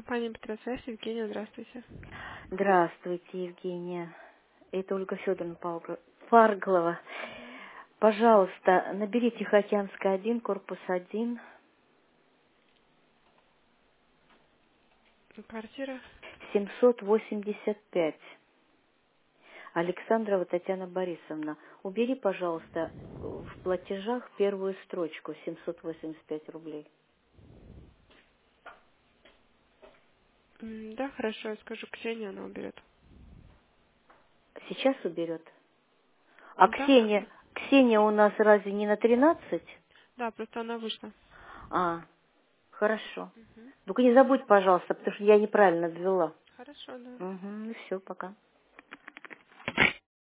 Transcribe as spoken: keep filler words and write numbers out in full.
Компания Петросвязь, Евгения, здравствуйте. Здравствуйте, Евгения. Это Ольга Федоровна Павло- Фарглова. Мгм. Пожалуйста, наберите Тихоокеанская один, корпус один, Квартира. семьсот восемьдесят пять. Александрова Татьяна Борисовна. Убери, пожалуйста, в платежах первую строчку, семьсот восемьдесят пять рублей. М, Да, хорошо, я скажу Ксении, она уберет. Сейчас уберет. А Да, Ксения, Ксения у нас разве не на тринадцать? да, просто она вышла. А, хорошо. Мгм. Только не забудь, пожалуйста, потому что я неправильно ввела. Хорошо, да. Угу, ну все, пока.